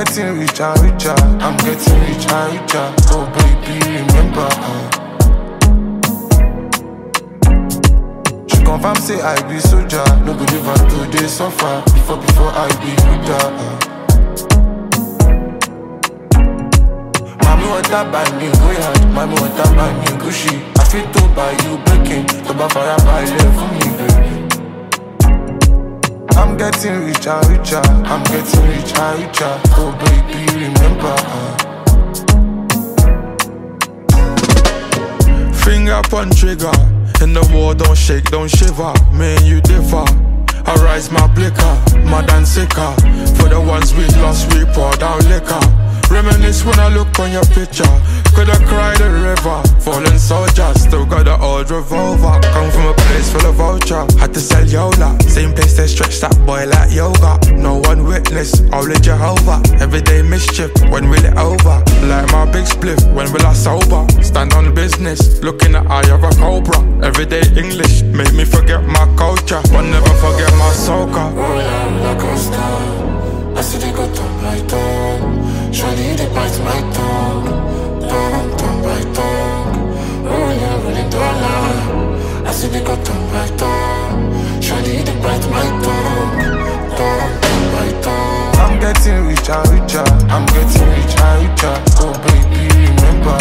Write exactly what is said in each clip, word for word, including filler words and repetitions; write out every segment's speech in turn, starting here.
getting richer, richer. I'm getting richer, richer. Oh baby, remember. Uh. She confirm say I be soldier. No go live her today suffer. Before, before I be with her. Uh. Mommy want to buy me way hard. Mommy want to buy me Gucci. I feel to buy you baking. To buy fire buy love for me, baby. I'm getting richer, richer. I'm getting richer, richer. Oh baby, remember. Uh. Finger upon trigger. In the war, don't shake, don't shiver. Me and you differ. I rise my blicker, mad and sicker. For the ones we lost, we poured out liquor. Reminisce when I look on your picture. Coulda cried a river. Fallen soldier, still got the old revolver. Come from a place full of vulture. Had to sell Yola. Same place they stretch that boy like yoga. No one witness, only Jehovah. Everyday mischief, when will it over? Like my big spliff, when will I sober? Stand on business, look in the eye of a cobra. Everyday English, make me forget my culture, but never forget my soca. Roll out like a star. I see they got on my tongue. Surely they bite my tongue. Tongue, tongue by tongue. Oh yeah, really don't lie. I see they got on my tongue. Surely they bite my tongue. Tongue, tongue by tongue. I'm getting richer, richer. I'm getting richer, richer. Oh baby, remember.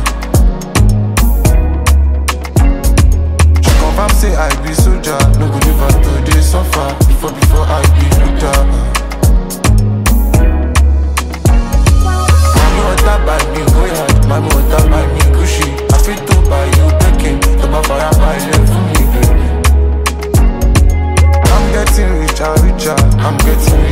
She confirm say I be soldier. No go live her today suffer. Before, before I be with her. Buy me way hard, my mother buy me Gucci. I feel to buy you baking, to buy fire buy love for me, baby. I'm getting richer, richer. I'm getting